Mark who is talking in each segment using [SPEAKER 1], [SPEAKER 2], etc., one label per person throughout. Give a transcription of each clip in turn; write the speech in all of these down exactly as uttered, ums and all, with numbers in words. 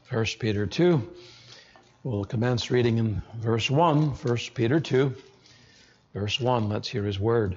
[SPEAKER 1] First Peter two. We'll commence reading in verse one. First Peter two, verse one. Let's hear his word.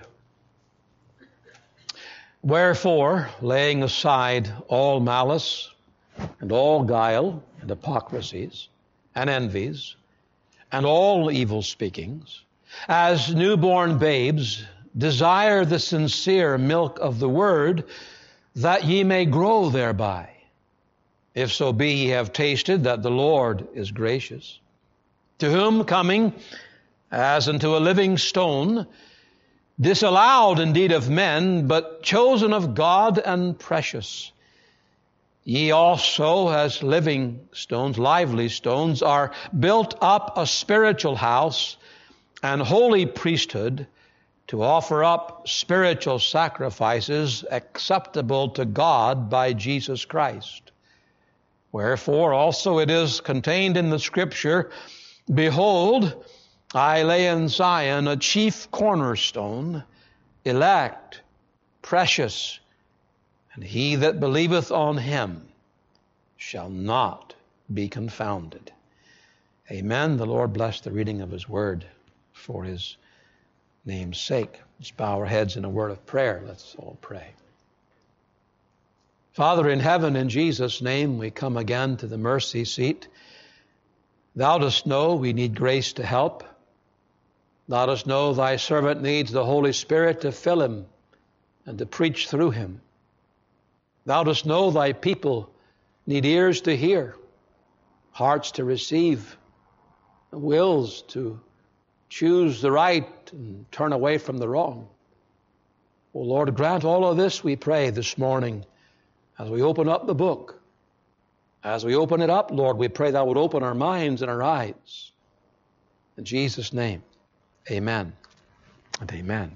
[SPEAKER 1] Wherefore, laying aside all malice and all guile and hypocrisies and envies and all evil speakings, as newborn babes, desire the sincere milk of the word, that ye may grow thereby. If so be ye have tasted that the Lord is gracious, to whom coming as unto a living stone, disallowed indeed of men, but chosen of God and precious, ye also as living stones, lively stones, are built up a spiritual house and holy priesthood, to offer up spiritual sacrifices acceptable to God by Jesus Christ. Wherefore also it is contained in the Scripture, Behold, I lay in Zion a chief cornerstone, elect, precious, and he that believeth on him shall not be confounded. Amen. The Lord bless the reading of his word for his name's sake. Let's bow our heads in a word of prayer. Let's all pray. Father in heaven, in Jesus' name, we come again to the mercy seat. Thou dost know we need grace to help. Thou dost know thy servant needs the Holy Spirit to fill him and to preach through him. Thou dost know thy people need ears to hear, hearts to receive, wills to choose the right and turn away from the wrong. O Lord, grant all of this, we pray this morning, as we open up the book. As we open it up, Lord, we pray thou would open our minds and our eyes. In Jesus' name, amen and amen.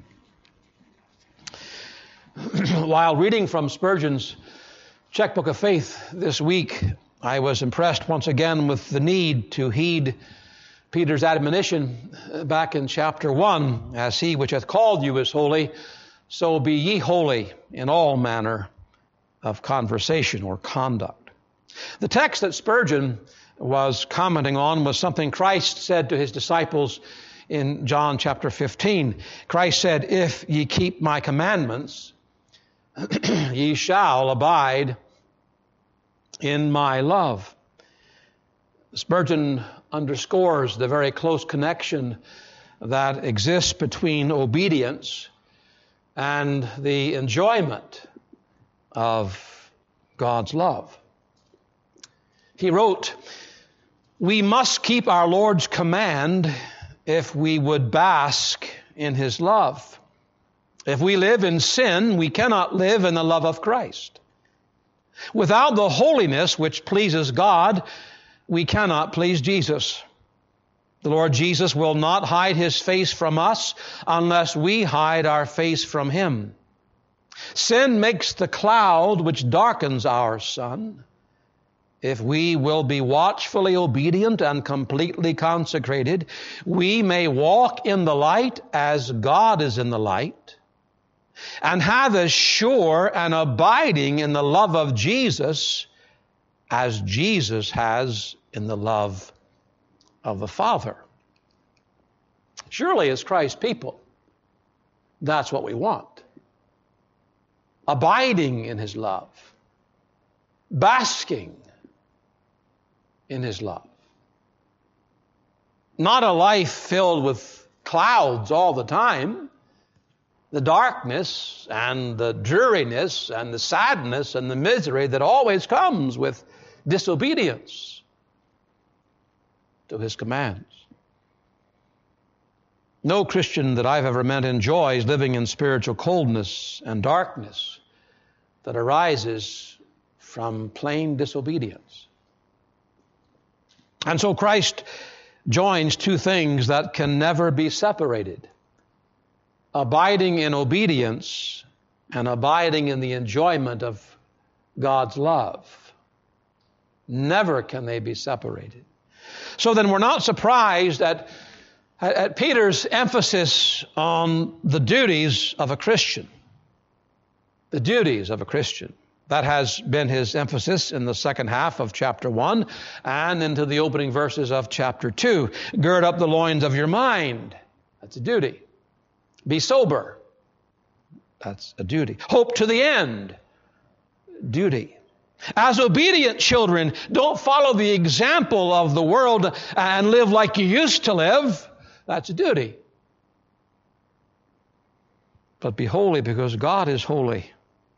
[SPEAKER 1] While reading from Spurgeon's Checkbook of Faith this week, I was impressed once again with the need to heed Peter's admonition back in chapter one, as he which hath called you is holy, so be ye holy in all manner of conversation or conduct. The text that Spurgeon was commenting on was something Christ said to his disciples in John chapter fifteen. Christ said, if ye keep my commandments, ye shall abide in my love. Spurgeon underscores the very close connection that exists between obedience and the enjoyment of God's love. He wrote, we must keep our Lord's command if we would bask in his love. If we live in sin, we cannot live in the love of Christ. Without the holiness which pleases God, we cannot please Jesus. The Lord Jesus will not hide his face from us unless we hide our face from him. Sin makes the cloud which darkens our sun. If we will be watchfully obedient and completely consecrated, we may walk in the light as God is in the light, and have as sure an abiding in the love of Jesus as Jesus has in the love of the Father. Surely as Christ's people, that's what we want. Abiding in his love. Basking in his love. Not a life filled with clouds all the time. The darkness and the dreariness and the sadness and the misery that always comes with disobedience to his commands. No Christian that I've ever met enjoys living in spiritual coldness and darkness that arises from plain disobedience. And so Christ joins two things that can never be separated: abiding in obedience and abiding in the enjoyment of God's love. Never can they be separated. So then we're not surprised at, at Peter's emphasis on the duties of a Christian. The duties of a Christian. That has been his emphasis in the second half of chapter one and into the opening verses of chapter two. Gird up the loins of your mind. That's a duty. Be sober. That's a duty. Hope to the end. Duty. As obedient children, don't follow the example of the world and live like you used to live. That's a duty. But be holy because God is holy.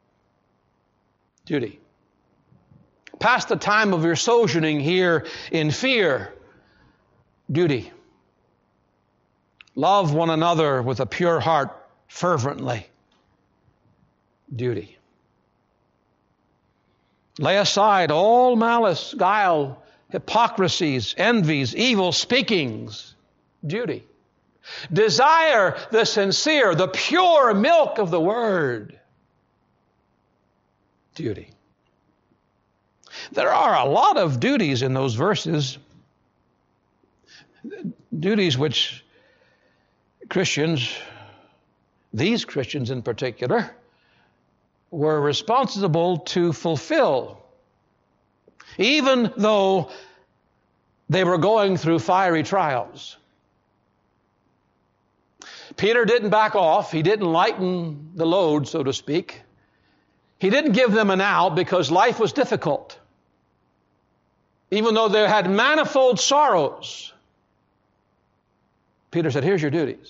[SPEAKER 1] Duty. Pass the time of your sojourning here in fear. Duty. Love one another with a pure heart fervently. Duty. Lay aside all malice, guile, hypocrisies, envies, evil speakings. Duty. Desire the sincere, the pure milk of the Word. Duty. There are a lot of duties in those verses. Duties which Christians, these Christians in particular, were responsible to fulfill, even though they were going through fiery trials. Peter didn't back off. He didn't lighten the load, so to speak. He didn't give them an out because life was difficult. Even though they had manifold sorrows, Peter said, here's your duties.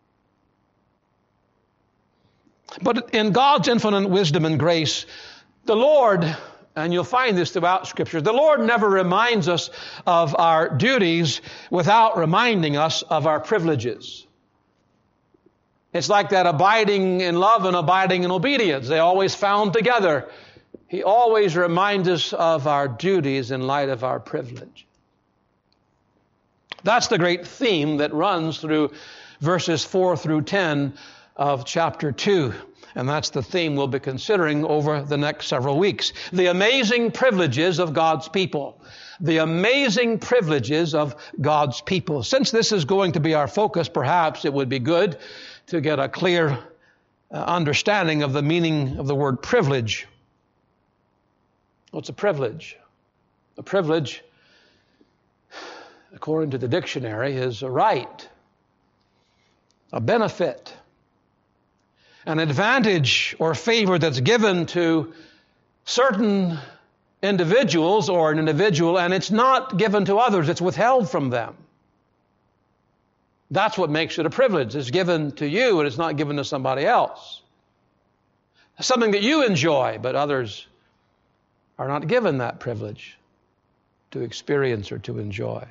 [SPEAKER 1] But in God's infinite wisdom and grace, the Lord, and you'll find this throughout Scripture, the Lord never reminds us of our duties without reminding us of our privileges. It's like that abiding in love and abiding in obedience. They always found together. He always reminds us of our duties in light of our privilege. That's the great theme that runs through verses four through ten of chapter two. And that's the theme we'll be considering over the next several weeks. The amazing privileges of God's people. The amazing privileges of God's people. Since this is going to be our focus, perhaps it would be good to get a clear uh, understanding of the meaning of the word privilege. What's a privilege? A privilege, according to the dictionary, is a right, a benefit, an advantage or favor that's given to certain individuals or an individual, and it's not given to others, it's withheld from them. That's what makes it a privilege. It's given to you and it's not given to somebody else. Something that you enjoy, but others are not given that privilege to experience or to enjoy.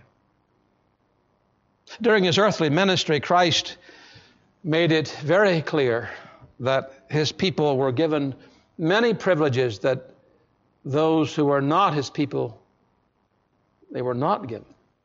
[SPEAKER 1] During his earthly ministry, Christ made it very clear that his people were given many privileges that those who are not his people, they were not given.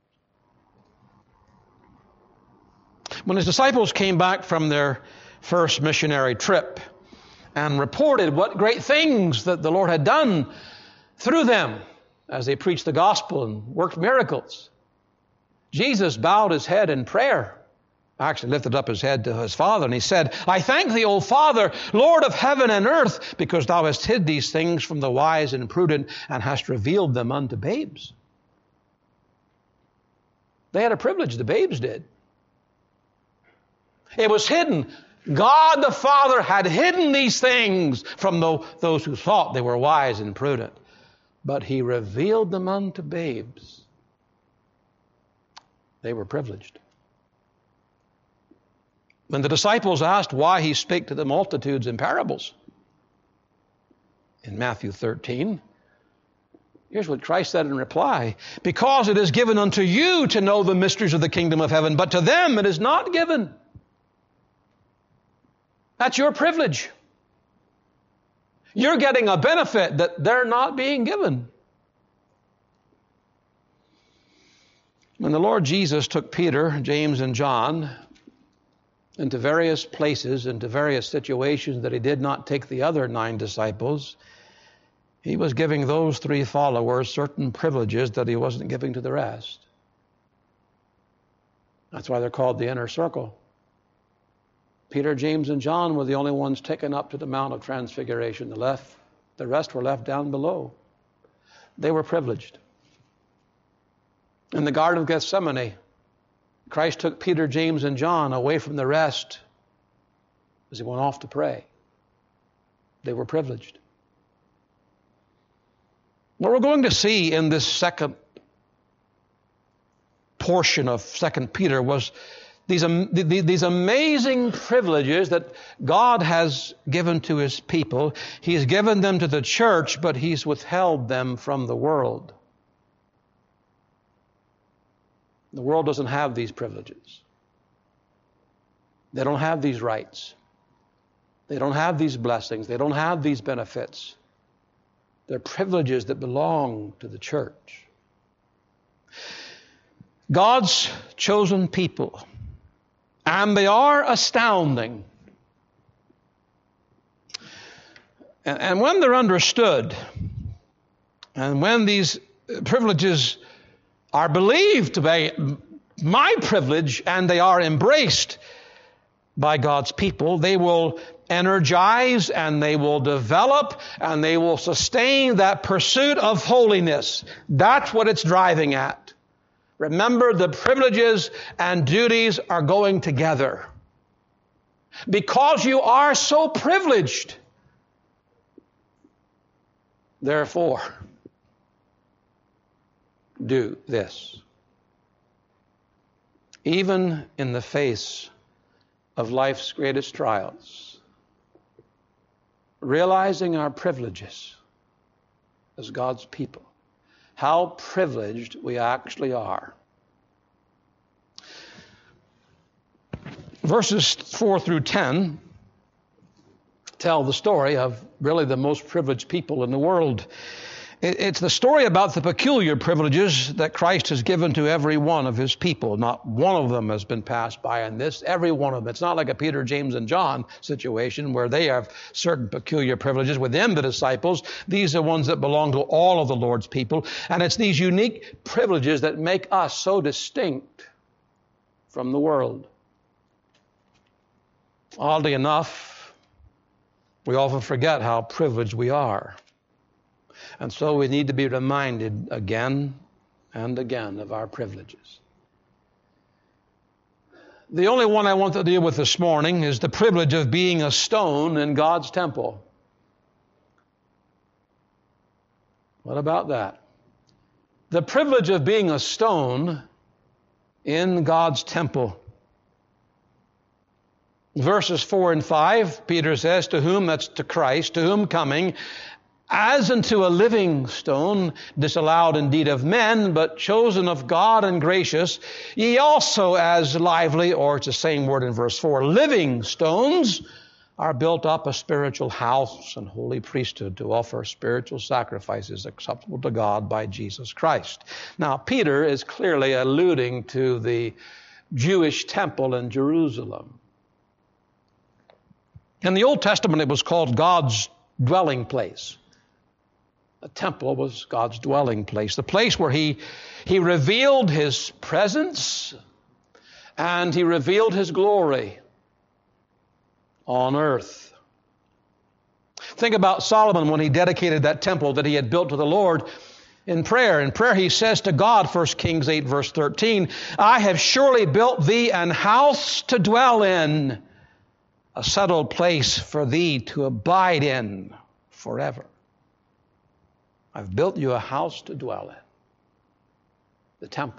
[SPEAKER 1] When his disciples came back from their first missionary trip and reported what great things that the Lord had done through them as they preached the gospel and worked miracles, Jesus bowed his head in prayer, actually lifted up his head to his Father, and he said, I thank thee, O Father, Lord of heaven and earth, because thou hast hid these things from the wise and prudent and hast revealed them unto babes. They had a privilege, the babes did. It was hidden. God the Father had hidden these things from those who thought they were wise and prudent. But he revealed them unto babes. They were privileged. When the disciples asked why he spake to the multitudes in parables, in Matthew thirteen, here's what Christ said in reply. Because it is given unto you to know the mysteries of the kingdom of heaven, but to them it is not given. That's your privilege. You're getting a benefit that they're not being given. When the Lord Jesus took Peter, James, and John into various places, into various situations that he did not take the other nine disciples, he was giving those three followers certain privileges that he wasn't giving to the rest. That's why they're called the inner circle. Peter, James, and John were the only ones taken up to the Mount of Transfiguration. The left The rest were left down below. They were privileged. In the Garden of Gethsemane, Christ took Peter, James, and John away from the rest as he went off to pray. They were privileged. What we're going to see in this second portion of Second Peter was these, um, these amazing privileges that God has given to his people. He's given them to the church, but he's withheld them from the world. The world doesn't have these privileges. They don't have these rights. They don't have these blessings. They don't have these benefits. They're privileges that belong to the church. God's chosen people, and they are astounding. And, and when they're understood, and when these privileges are believed to be my privilege, and they are embraced by God's people, they will energize and they will develop and they will sustain that pursuit of holiness. That's what it's driving at. Remember, the privileges and duties are going together. Because you are so privileged, therefore, do this. Even in the face of life's greatest trials, realizing our privileges as God's people, how privileged we actually are. Verses four through ten tell the story of really the most privileged people in the world. It's the story about the peculiar privileges that Christ has given to every one of his people. Not one of them has been passed by in this. Every one of them. It's not like a Peter, James, and John situation where they have certain peculiar privileges within the disciples. These are ones that belong to all of the Lord's people. And it's these unique privileges that make us so distinct from the world. Oddly enough, we often forget how privileged we are. And so we need to be reminded again and again of our privileges. The only one I want to deal with this morning is the privilege of being a stone in God's temple. What about that? The privilege of being a stone in God's temple. Verses four and five, Peter says, to whom, that's to Christ, to whom coming, as unto a living stone, disallowed indeed of men, but chosen of God and gracious, ye also as lively, or it's the same word in verse four, living stones, are built up a spiritual house and holy priesthood to offer spiritual sacrifices acceptable to God by Jesus Christ. Now, Peter is clearly alluding to the Jewish temple in Jerusalem. In the Old Testament, it was called God's dwelling place. The temple was God's dwelling place, the place where he, he revealed his presence and he revealed his glory on earth. Think about Solomon when he dedicated that temple that he had built to the Lord in prayer. In prayer he says to God, First Kings eight verse thirteen, I have surely built thee an house to dwell in, a settled place for thee to abide in forever. I've built you a house to dwell in, the temple.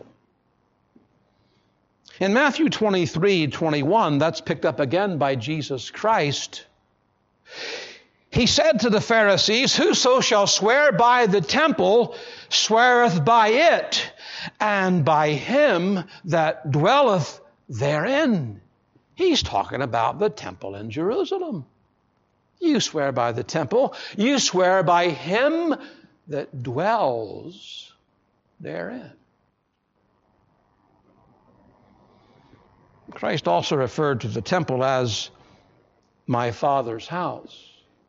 [SPEAKER 1] In Matthew twenty-three twenty-one, that's picked up again by Jesus Christ. He said to the Pharisees, whoso shall swear by the temple sweareth by it, and by him that dwelleth therein. He's talking about the temple in Jerusalem. You swear by the temple, you swear by him that dwells therein. Christ also referred to the temple as my Father's house.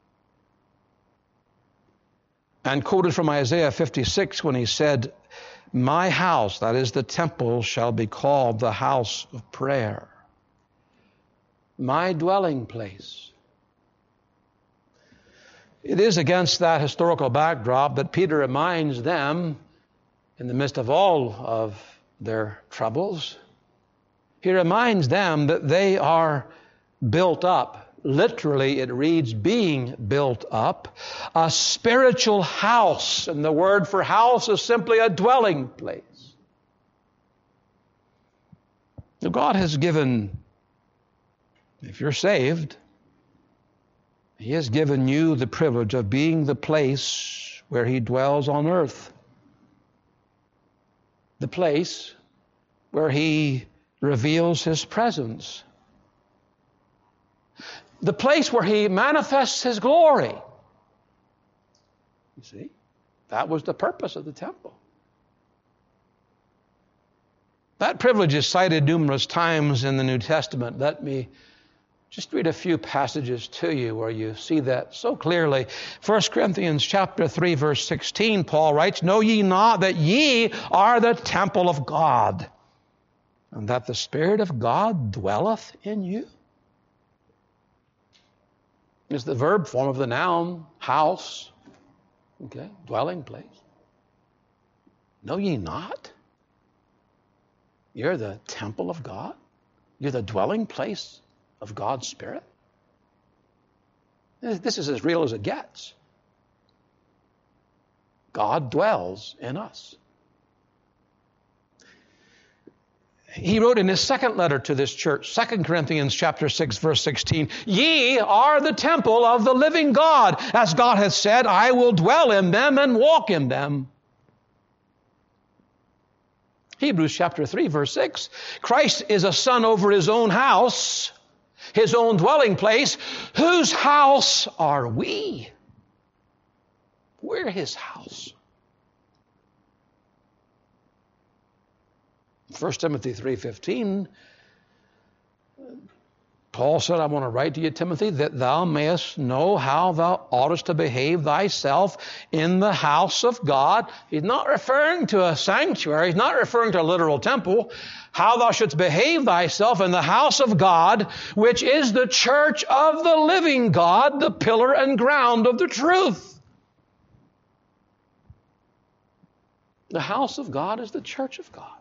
[SPEAKER 1] And quoted from Isaiah fifty-six when he said, my house, that is the temple, shall be called the house of prayer. My dwelling place. It is against that historical backdrop that Peter reminds them, in the midst of all of their troubles, he reminds them that they are built up. Literally, it reads, being built up, a spiritual house. And the word for house is simply a dwelling place. Now, God has given, if you're saved, He has given you the privilege of being the place where He dwells on earth. The place where He reveals His presence. The place where He manifests His glory. You see, that was the purpose of the temple. That privilege is cited numerous times in the New Testament. Let me just read a few passages to you where you see that so clearly. First Corinthians chapter three, verse sixteen, Paul writes, "Know ye not that ye are the temple of God, and that the Spirit of God dwelleth in you?" Is the verb form of the noun house, okay, dwelling place. Know ye not? You're the temple of God? You're the dwelling place of God's Spirit? This is as real as it gets. God dwells in us. He wrote in his second letter to this church, Second Corinthians chapter six, verse sixteen, "Ye are the temple of the living God. As God hath said, I will dwell in them and walk in them." Hebrews chapter three, verse six, Christ is a son over His own house, His own dwelling place. Whose house are we? We're His house. First Timothy three fifteen, Paul said, "I want to write to you, Timothy, that thou mayest know how thou oughtest to behave thyself in the house of God." He's not referring to a sanctuary. He's not referring to a literal temple. How thou shouldst behave thyself in the house of God, which is the church of the living God, the pillar and ground of the truth. The house of God is the church of God.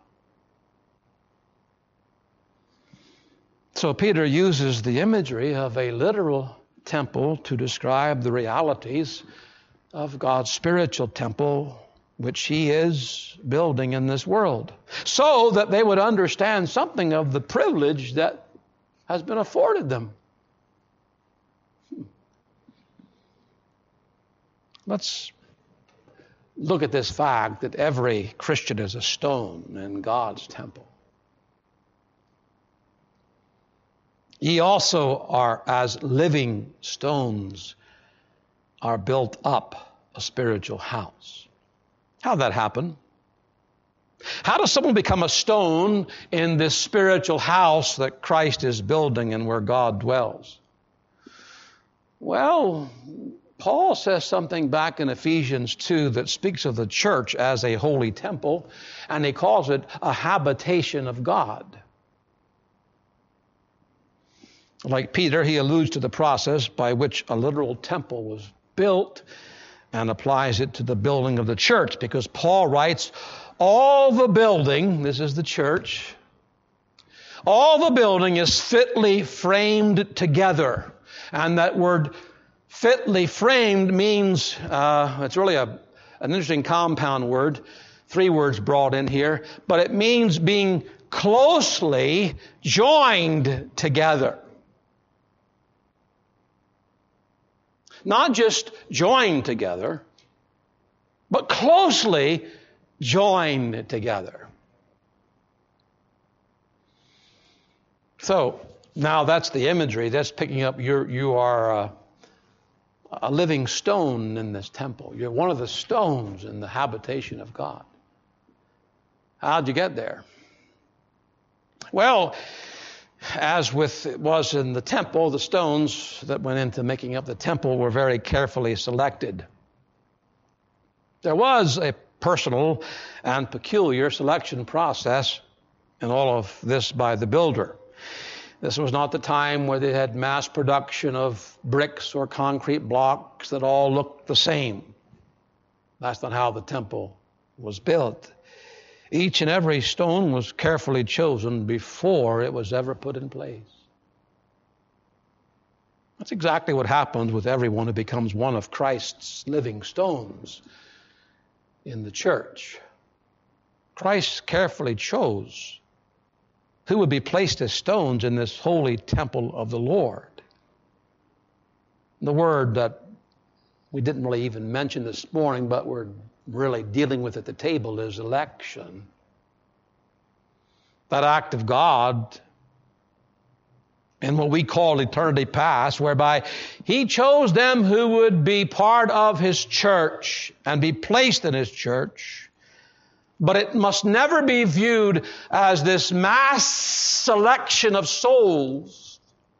[SPEAKER 1] So Peter uses the imagery of a literal temple to describe the realities of God's spiritual temple, which He is building in this world, so that they would understand something of the privilege that has been afforded them. Let's look at this fact that every Christian is a stone in God's temple. Ye also are, as living stones, are built up a spiritual house. How'd that happen? How does someone become a stone in this spiritual house that Christ is building and where God dwells? Well, Paul says something back in Ephesians two that speaks of the church as a holy temple, and he calls it a habitation of God. Like Peter, he alludes to the process by which a literal temple was built and applies it to the building of the church, because Paul writes, all the building, this is the church, all the building is fitly framed together. And that word fitly framed means, uh, it's really a, an interesting compound word, three words brought in here, but it means being closely joined together. Not just joined together, but closely joined together. So now that's the imagery. That's picking up you're, you are a, a living stone in this temple. You're one of the stones in the habitation of God. How'd you get there? Well, as with it was in the temple, the stones that went into making up the temple were very carefully selected. There was a personal and peculiar selection process in all of this by the builder. This was not the time where they had mass production of bricks or concrete blocks that all looked the same. That's not how the temple was built. Each and every stone was carefully chosen before it was ever put in place. That's exactly what happens with everyone who becomes one of Christ's living stones in the church. Christ carefully chose who would be placed as stones in this holy temple of the Lord. The word that we didn't really even mention this morning, but we're really dealing with at the table, is election. That act of God in what we call eternity past, whereby He chose them who would be part of His church and be placed in His church. But it must never be viewed as this mass selection of souls.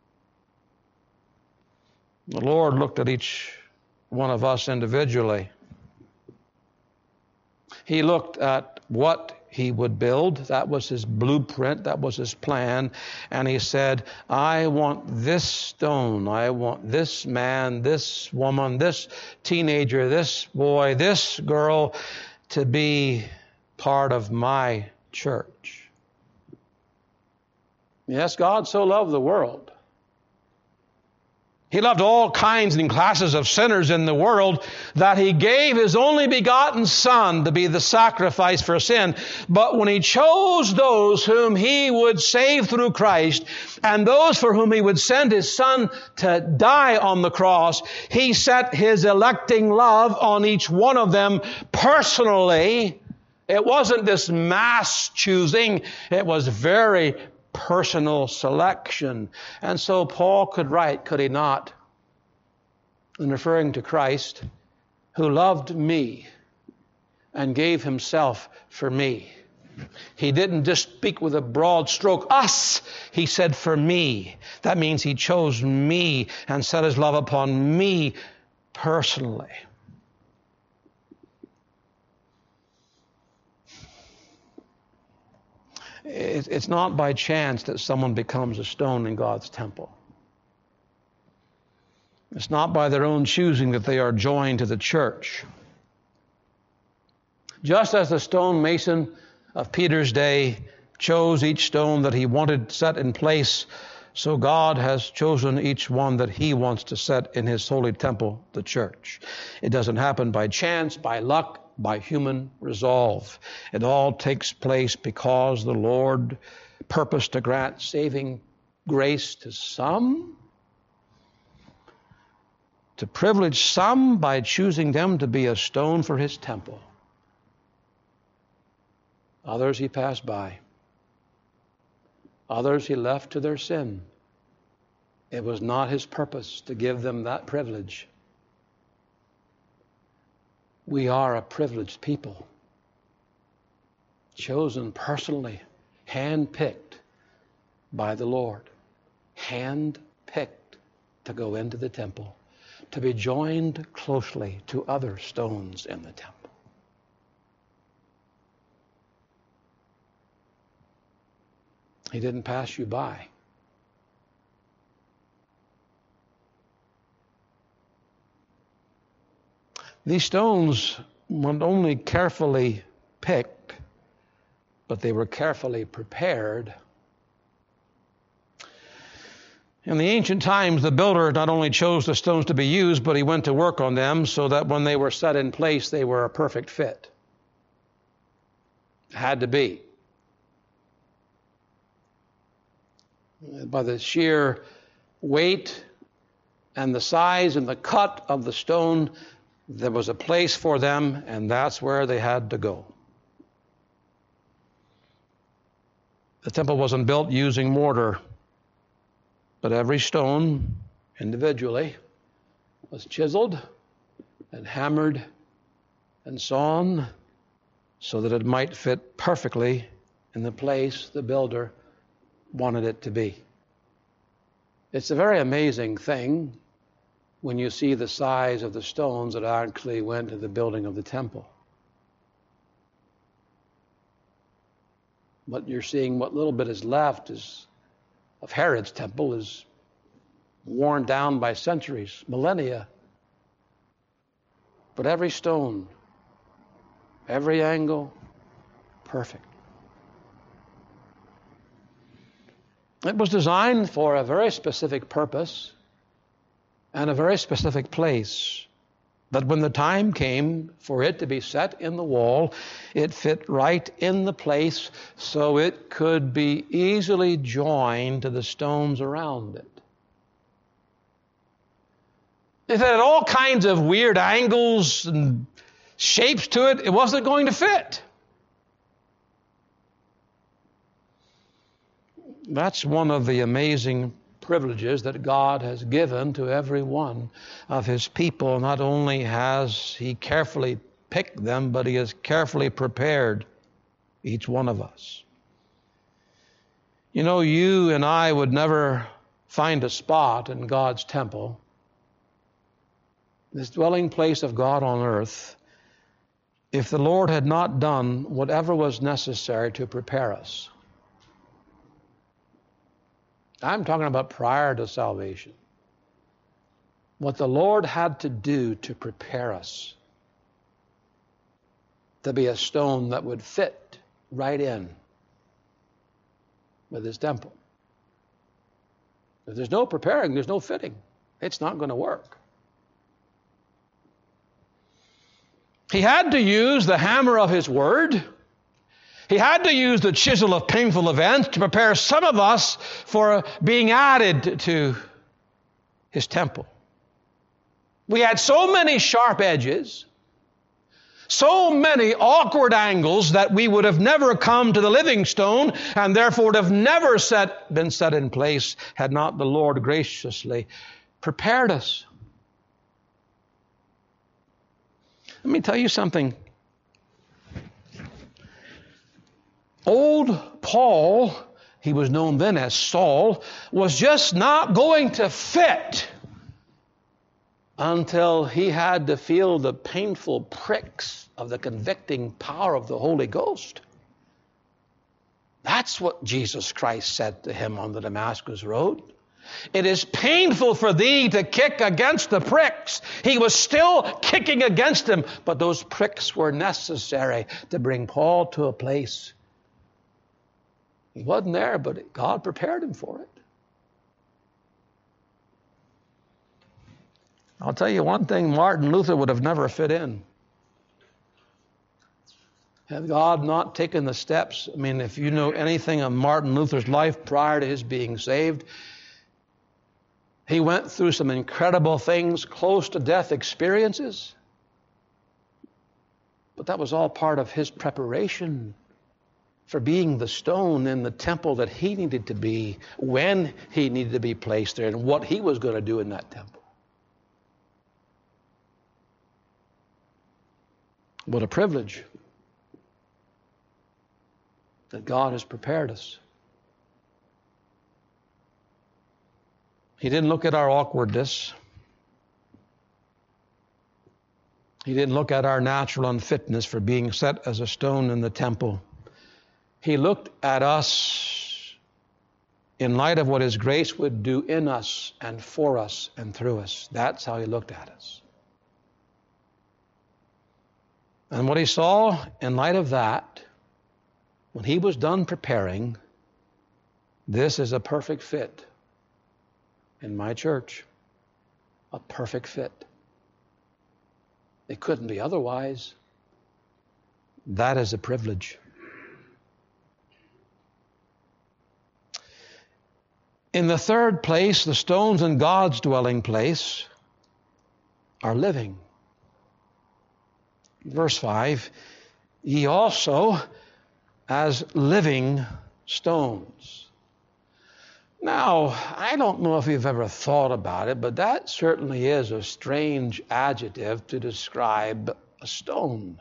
[SPEAKER 1] The Lord looked at each one of us individually. He looked at what He would build. That was His blueprint. That was His plan. And He said, I want this stone. I want this man, this woman, this teenager, this boy, this girl to be part of my church. Yes, God so loved the world. He loved all kinds and classes of sinners in the world that He gave His only begotten Son to be the sacrifice for sin. But when He chose those whom He would save through Christ and those for whom He would send His Son to die on the cross, He set His electing love on each one of them personally. It wasn't this mass choosing. It was very personal selection. And so Paul could write, could he not, in referring to Christ, who loved me and gave Himself for me. He didn't just speak with a broad stroke, us. He said, for me. That means He chose me and set His love upon me personally. It's not by chance that someone becomes a stone in God's temple. It's not by their own choosing that they are joined to the church. Just as the stonemason of Peter's day chose each stone that he wanted set in place, so God has chosen each one that He wants to set in His holy temple, the church. It doesn't happen by chance, by luck, by human resolve. It all takes place because the Lord purposed to grant saving grace to some, to privilege some by choosing them to be a stone for His temple. Others He passed by. Others He left to their sin. It was not His purpose to give them that privilege. We are a privileged people, chosen personally, hand-picked by the Lord, hand-picked to go into the temple, to be joined closely to other stones in the temple. He didn't pass you by. These stones weren't only carefully picked, but they were carefully prepared. In the ancient times, the builder not only chose the stones to be used, but he went to work on them so that when they were set in place, they were a perfect fit. It had to be. By the sheer weight and the size and the cut of the stone, there was a place for them, and that's where they had to go. The temple wasn't built using mortar, but every stone individually was chiseled and hammered and sawn so that it might fit perfectly in the place the builder wanted it to be. It's a very amazing thing when you see the size of the stones that actually went to the building of the temple. But you're seeing what little bit is left is of Herod's temple is worn down by centuries, millennia. But every stone, every angle, perfect. It was designed for a very specific purpose and a very specific place. But when the time came for it to be set in the wall, it fit right in the place so it could be easily joined to the stones around it. If it had all kinds of weird angles and shapes to it, it wasn't going to fit. That's one of the amazing privileges that God has given to every one of His people. Not only has He carefully picked them, but He has carefully prepared each one of us. You know, you and I would never find a spot in God's temple, this dwelling place of God on earth, if the Lord had not done whatever was necessary to prepare us. I'm talking about prior to salvation. What the Lord had to do to prepare us to be a stone that would fit right in with His temple. If there's no preparing, there's no fitting. It's not going to work. He had to use the hammer of His word. He had to use the chisel of painful events to prepare some of us for being added to His temple. We had so many sharp edges, so many awkward angles that we would have never come to the living stone and therefore would have never set, been set in place had not the Lord graciously prepared us. Let me tell you something. Old Paul, he was known then as Saul, was just not going to fit until he had to feel the painful pricks of the convicting power of the Holy Ghost. That's what Jesus Christ said to him on the Damascus road. It is painful for thee to kick against the pricks. He was still kicking against them, but those pricks were necessary to bring Paul to a place. He wasn't there, but God prepared him for it. I'll tell you one thing, Martin Luther would have never fit in. Had God not taken the steps, I mean, if you know anything of Martin Luther's life prior to his being saved, he went through some incredible things, close to death experiences. But that was all part of his preparation for being the stone in the temple that he needed to be, when he needed to be placed there, and what he was going to do in that temple. What a privilege that God has prepared us. He didn't look at our awkwardness. He didn't look at our natural unfitness for being set as a stone in the temple. He looked at us in light of what His grace would do in us and for us and through us. That's how He looked at us. And what He saw in light of that, when He was done preparing, this is a perfect fit in my church. A perfect fit. It couldn't be otherwise. That is a privilege. In the third place, the stones in God's dwelling place are living. Verse five, ye also as living stones. Now, I don't know if you've ever thought about it, but that certainly is a strange adjective to describe a stone.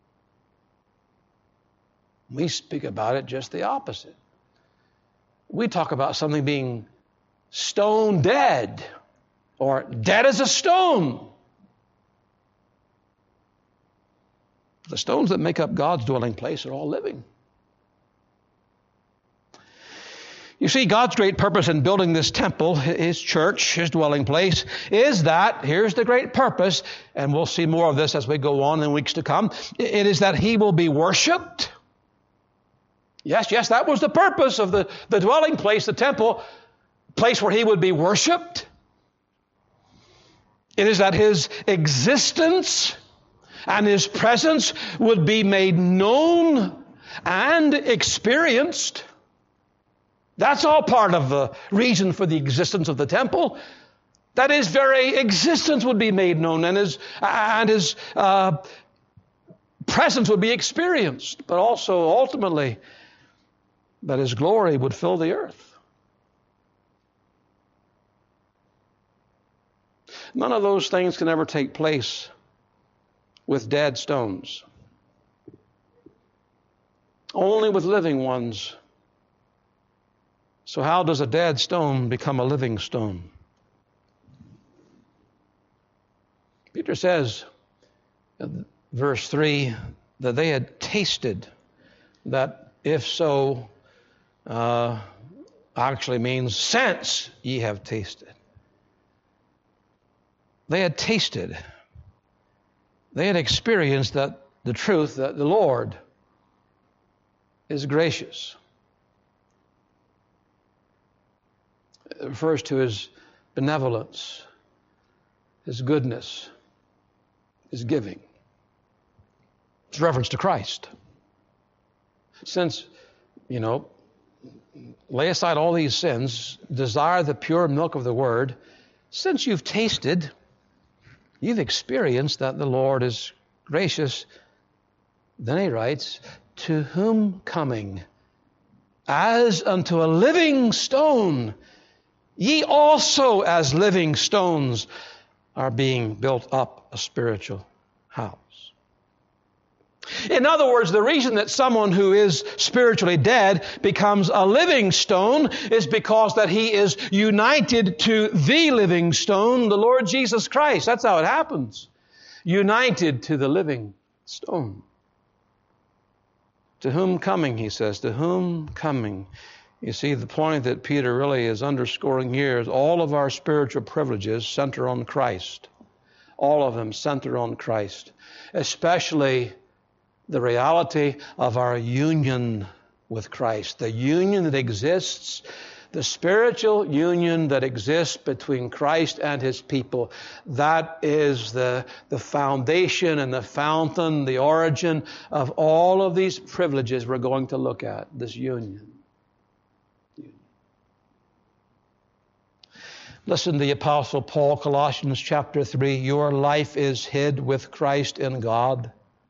[SPEAKER 1] We speak about it just the opposite. We talk about something being stone dead or dead as a stone. The stones that make up God's dwelling place are all living. You see, God's great purpose in building this temple, His church, His dwelling place, is that, here's the great purpose, and we'll see more of this as we go on in weeks to come, it is that He will be worshiped. Yes, yes, that was the purpose of the, the dwelling place, the temple, place where He would be worshiped. It is that His existence and His presence would be made known and experienced. That's all part of the reason for the existence of the temple. That His very existence would be made known, and His, and his uh, presence would be experienced, but also ultimately that His glory would fill the earth. None of those things can ever take place with dead stones. Only with living ones. So how does a dead stone become a living stone? Peter says, verse three, that they had tasted, that if so, uh, actually means since ye have tasted. They had tasted. They had experienced that the truth that the Lord is gracious. It refers to His benevolence, His goodness, His giving. It's reference to Christ. Since, you know, lay aside all these sins, desire the pure milk of the Word, since you've tasted, you've experienced that the Lord is gracious. Then he writes, to whom coming as unto a living stone, ye also as living stones are being built up a spiritual house. In other words, the reason that someone who is spiritually dead becomes a living stone is because that he is united to the living stone, the Lord Jesus Christ. That's how it happens. United to the living stone. To whom coming, he says, to whom coming. You see, the point that Peter really is underscoring here is all of our spiritual privileges center on Christ. All of them center on Christ. Especially the reality of our union with Christ. The union that exists, the spiritual union that exists between Christ and His people. That is the, the foundation and the fountain, the origin of all of these privileges we're going to look at. This union. Listen to the Apostle Paul, Colossians chapter three. Your life is hid with Christ in God.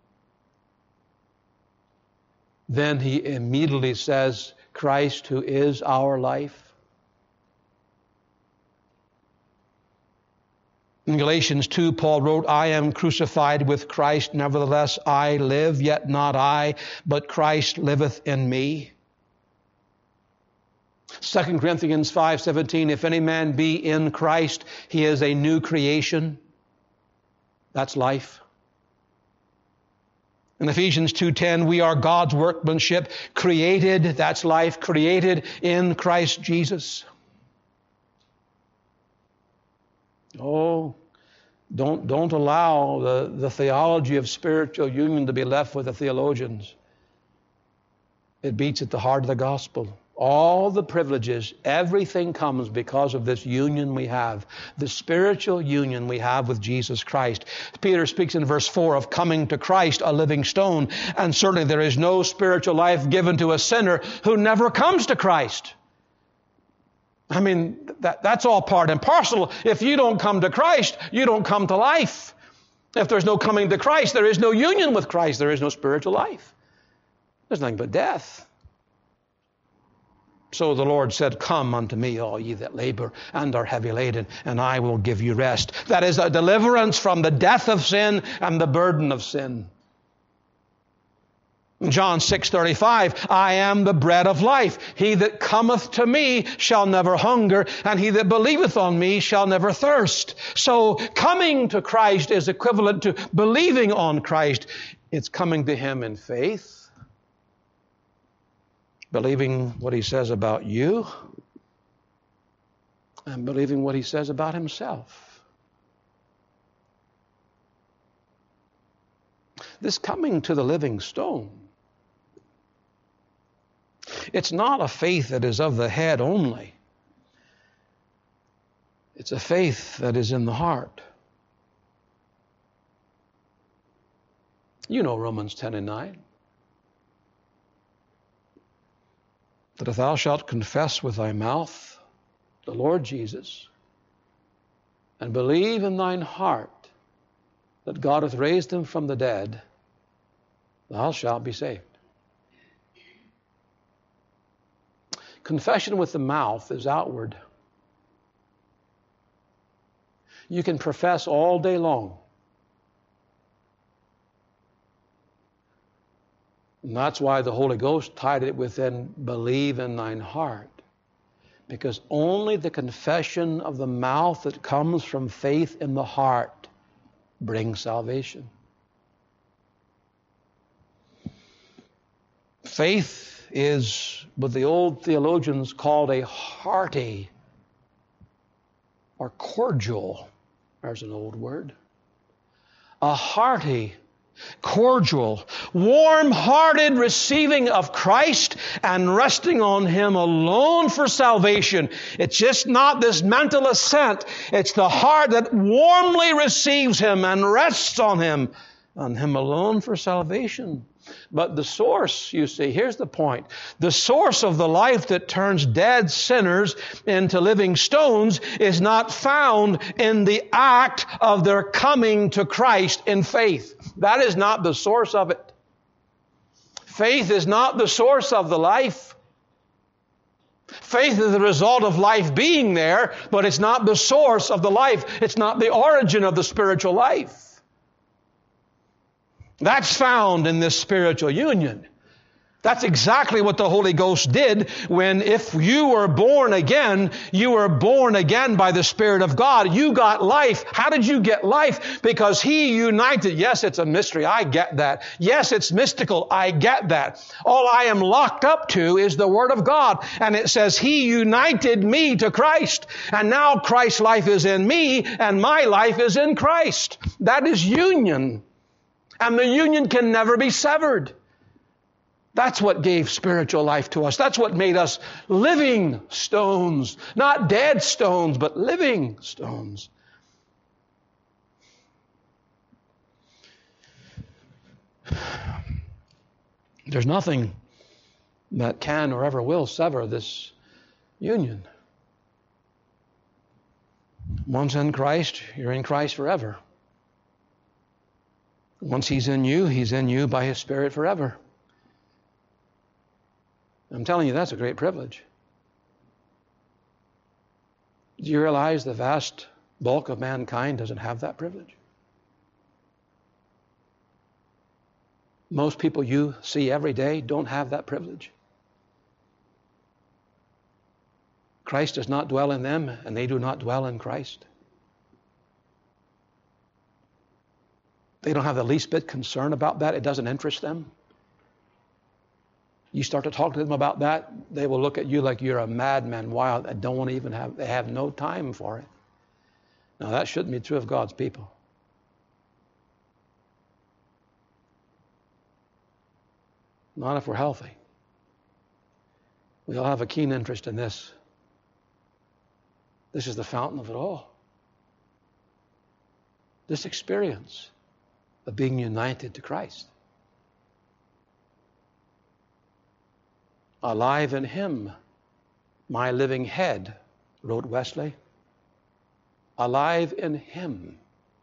[SPEAKER 1] Then he immediately says, Christ who is our life. In Galatians two, Paul wrote, I am crucified with Christ, nevertheless I live, yet not I, but Christ liveth in me. Second Corinthians five seventeen, if any man be in Christ, he is a new creation. That's life. In Ephesians two ten, we are God's workmanship, created, that's life, created in Christ Jesus. Oh, don't, don't allow the, the theology of spiritual union to be left with the theologians. It beats at the heart of the gospel. All the privileges, everything comes because of this union we have, the spiritual union we have with Jesus Christ. Peter speaks in verse four of coming to Christ, a living stone, and certainly there is no spiritual life given to a sinner who never comes to Christ. I mean, that, that's all part and parcel. If you don't come to Christ, you don't come to life. If there's no coming to Christ, there is no union with Christ. There is no spiritual life. There's nothing but death. So the Lord said, come unto me, all ye that labor and are heavy laden, and I will give you rest. That is a deliverance from the death of sin and the burden of sin. John six thirty-five, I am the bread of life. He that cometh to me shall never hunger, and he that believeth on me shall never thirst. So coming to Christ is equivalent to believing on Christ. It's coming to Him in faith. believing what he says about you and believing what he says about himself. This coming to the living stone, it's not a faith that is of the head only. It's a faith that is in the heart. You know Romans ten and nine. That if thou shalt confess with thy mouth the Lord Jesus, and believe in thine heart that God hath raised him from the dead, thou shalt be saved. Confession with the mouth is outward. You can profess all day long. And that's why the Holy Ghost tied it within believe in thine heart. Because only the confession of the mouth that comes from faith in the heart brings salvation. Faith is what the old theologians called a hearty or cordial, there's an old word, a hearty, cordial, warm-hearted receiving of Christ and resting on him alone for salvation. It's just not this mental assent. It's the heart that warmly receives him and rests on him, on him alone for salvation. But the source, you see, here's the point. The source of the life that turns dead sinners into living stones is not found in the act of their coming to Christ in faith. That is not the source of it. Faith is not the source of the life. Faith is the result of life being there, but it's not the source of the life. It's not the origin of the spiritual life. That's found in this spiritual union. That's exactly what the Holy Ghost did when, if you were born again, you were born again by the Spirit of God. You got life. How did you get life? Because He united. Yes, it's a mystery. I get that. Yes, it's mystical. I get that. All I am locked up to is the Word of God. And it says He united me to Christ. And now Christ's life is in me and my life is in Christ. That is union. And the union can never be severed. That's what gave spiritual life to us. That's what made us living stones. Not dead stones, but living stones. There's nothing that can or ever will sever this union. Once in Christ, you're in Christ forever. Once He's in you, He's in you by His Spirit forever. I'm telling you, that's a great privilege. Do you realize the vast bulk of mankind doesn't have that privilege? Most people you see every day don't have that privilege. Christ does not dwell in them, and they do not dwell in Christ. They don't have the least bit concern about that. It doesn't interest them. You start to talk to them about that, they will look at you like you're a madman, wild, and don't want to even have, they have no time for it. Now that shouldn't be true of God's people. Not if we're healthy. We all have a keen interest in this. This is the fountain of it all. This experience of being united to Christ. Alive in Him, my living head, wrote Wesley. Alive in Him.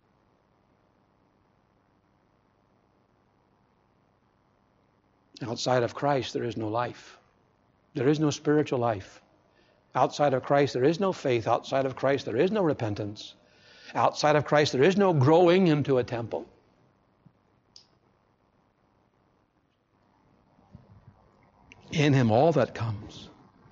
[SPEAKER 1] Outside of Christ, there is no life. There is no spiritual life. Outside of Christ, there is no faith. Outside of Christ, there is no repentance. Outside of Christ, there is no growing into a temple. In Him, all that comes.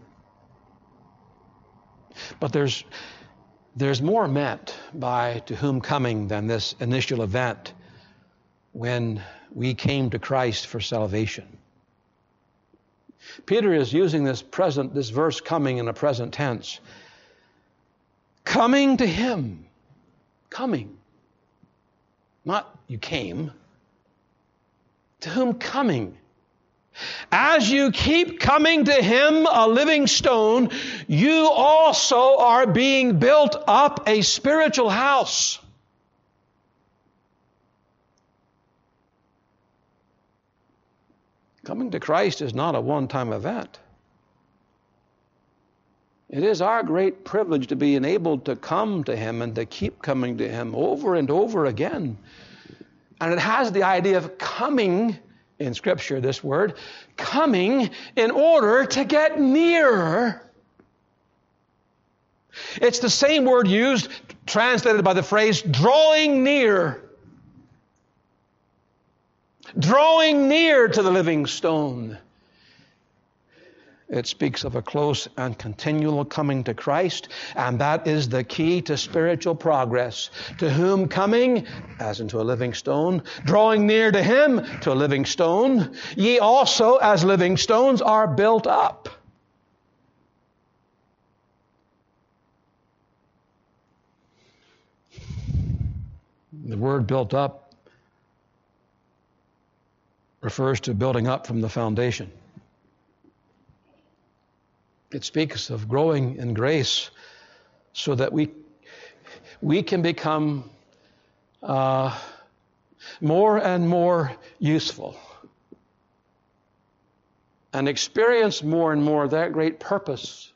[SPEAKER 1] But there's, there's more meant by to whom coming than this initial event when we came to Christ for salvation. Peter is using this present, this verse coming in a present tense. Coming to him. Coming. Not you came. To whom coming? As you keep coming to him, a living stone, you also are being built up a spiritual house. Coming to Christ is not a one-time event. It is our great privilege to be enabled to come to him and to keep coming to him over and over again. And it has the idea of coming, in Scripture, this word, coming in order to get nearer. It's the same word used, translated by the phrase, drawing near. Drawing near to the living stone. It speaks of a close and continual coming to Christ, and that is the key to spiritual progress. To whom coming, as into a living stone, drawing near to him, to a living stone, ye also as living stones are built up. The word built up refers to building up from the foundation. It speaks of growing in grace so that we we can become uh, more and more useful and experience more and more that great purpose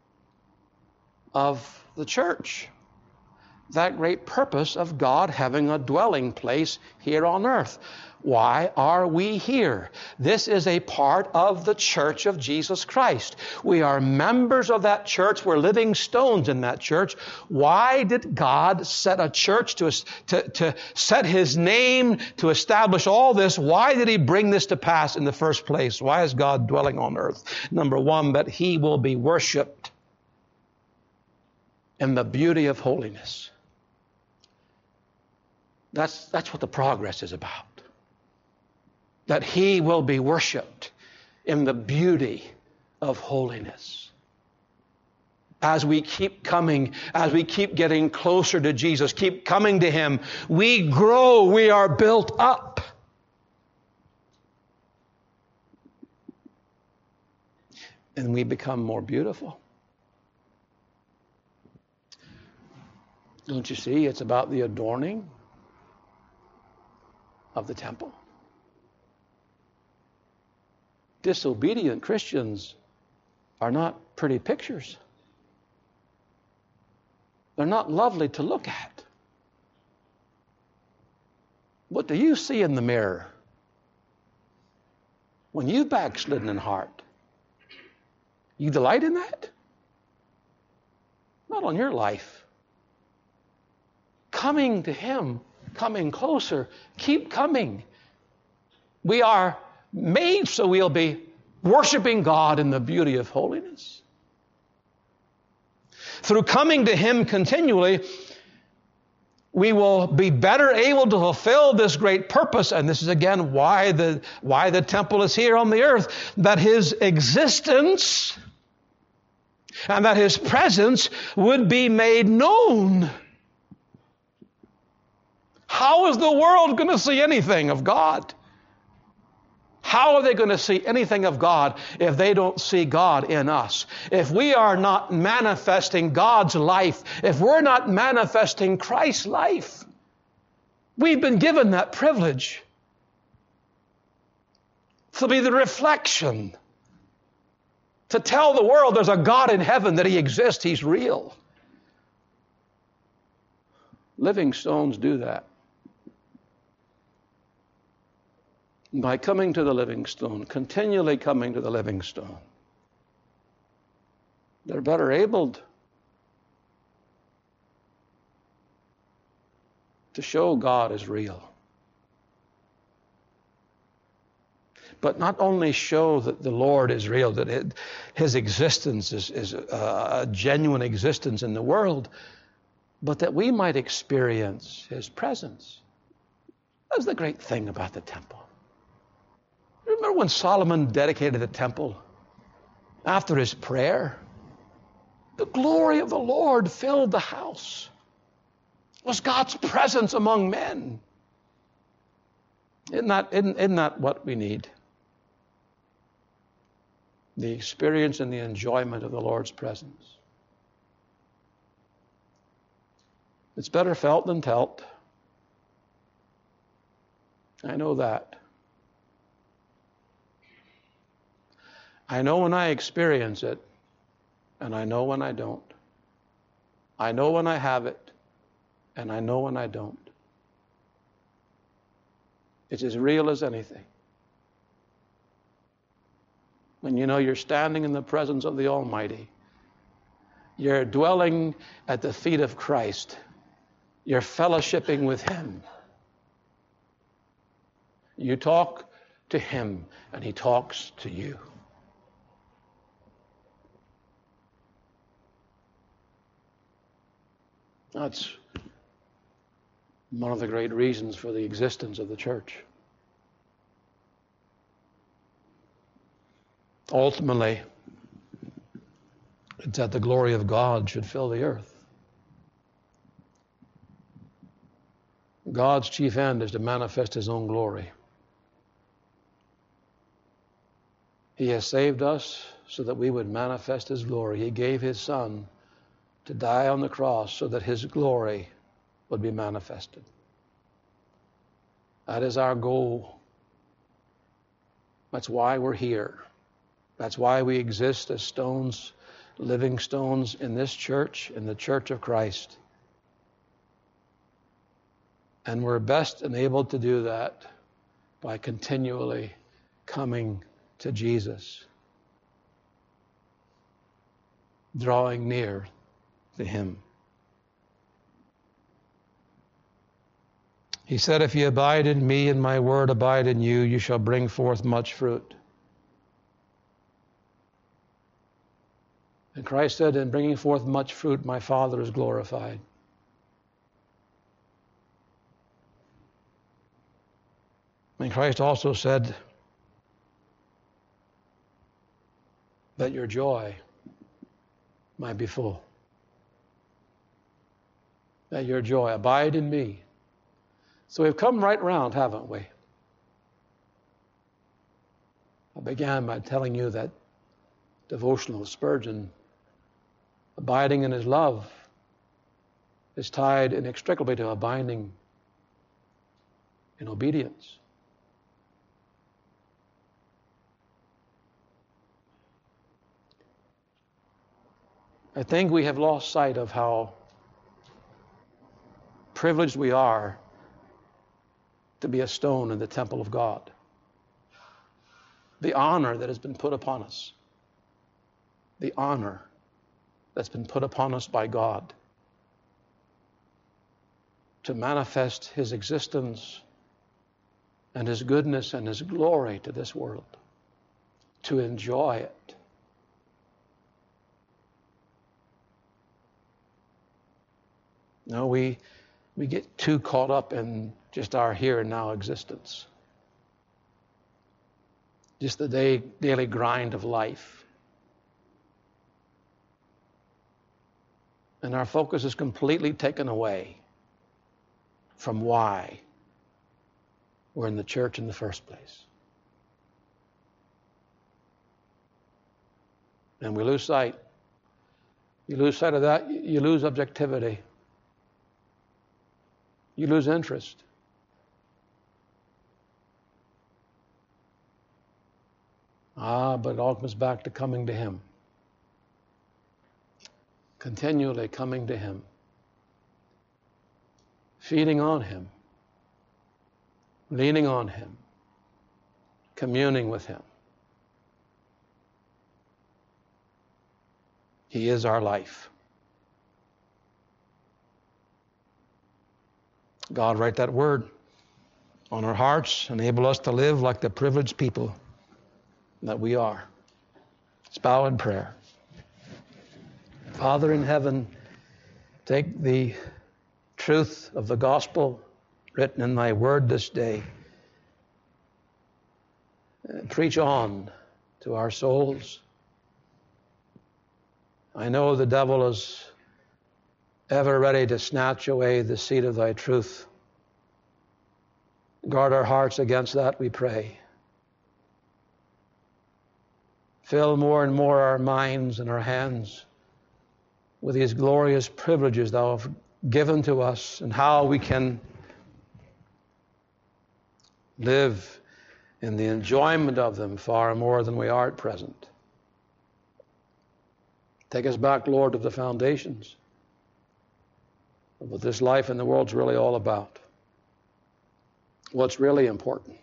[SPEAKER 1] of the church, that great purpose of God having a dwelling place here on earth. Why are we here? This is a part of the church of Jesus Christ. We are members of that church. We're living stones in that church. Why did God set a church to, to, to set his name, to establish all this? Why did he bring this to pass in the first place? Why is God dwelling on earth? Number one, that he will be worshiped in the beauty of holiness. That's, that's what the progress is about. That he will be worshiped in the beauty of holiness. As we keep coming, as we keep getting closer to Jesus, keep coming to him, we grow, we are built up. And we become more beautiful. Don't you see? It's about the adorning of the temple. Disobedient Christians are not pretty pictures. They're not lovely to look at. What do you see in the mirror when you've backslidden in heart? You delight in that? Not on your life. Coming to him, coming closer, keep coming. We are made so we'll be worshiping God in the beauty of holiness. Through coming to him continually, we will be better able to fulfill this great purpose, and this is again why the, why the temple is here on the earth, that his existence and that his presence would be made known. How is the world going to see anything of God? How are they going to see anything of God if they don't see God in us? If we are not manifesting God's life, if we're not manifesting Christ's life, we've been given that privilege to be the reflection, to tell the world there's a God in heaven, that he exists, he's real. Living stones do that. By coming to the living stone, continually coming to the living stone, they're better able to show God is real. But not only show that the Lord is real, that it, his existence is, is a, a genuine existence in the world, but that we might experience his presence. That's the great thing about the temple. Remember when Solomon dedicated the temple? after his prayer, the glory of the Lord filled the house. It was God's presence among men. Isn't that, isn't, isn't that what we need? The experience and the enjoyment of the Lord's presence. It's better felt than telt. I know that. I know when I experience it, and I know when I don't. I know when I have it, and I know when I don't. It's as real as anything. When you know you're standing in the presence of the Almighty, you're dwelling at the feet of Christ, you're fellowshipping with Him. You talk to Him, and He talks to you. That's one of the great reasons for the existence of the church. Ultimately, it's that the glory of God should fill the earth. God's chief end is to manifest His own glory. He has saved us so that we would manifest His glory. He gave His Son to die on the cross so that His glory would be manifested. That is our goal. That's why we're here. That's why we exist as stones, living stones in this church, in the church of Christ. And we're best enabled to do that by continually coming to Jesus, drawing near to Him. He said, if you abide in me and my word abide in you, you shall bring forth much fruit. And Christ said, in bringing forth much fruit, my Father is glorified. And Christ also said that your joy might be full. That your joy abide in me. So we've come right round, haven't we? I began by telling you that devotional of Spurgeon, abiding in His love, is tied inextricably to abiding in obedience. I think we have lost sight of how privileged we are to be a stone in the temple of God. The honor that has been put upon us. The honor that's been put upon us by God to manifest His existence and His goodness and His glory to this world, to enjoy it. No, we we get too caught up in just our here and now existence, just the day, daily grind of life. And our focus is completely taken away from why we're in the church in the first place. And we lose sight. You lose sight of that, you lose objectivity. You lose interest. Ah, but it all comes back to coming to Him. Continually coming to Him. Feeding on Him. Leaning on Him. Communing with Him. He is our life. God, write that word on our hearts, enable us to live like the privileged people that we are. Let's bow in prayer. Father in heaven, take the truth of the gospel written in Thy word this day. Preach on to our souls. I know the devil is ever ready to snatch away the seed of thy truth. Guard our hearts against that, we pray. Fill more and more our minds and our hands with these glorious privileges thou have given to us, and how we can live in the enjoyment of them far more than we are at present. Take us back, Lord, to the foundations of what this life in the world's really all about. What's really important.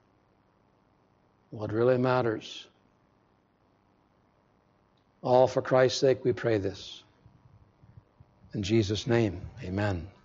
[SPEAKER 1] What really matters. All for Christ's sake we pray this. In Jesus' name, amen.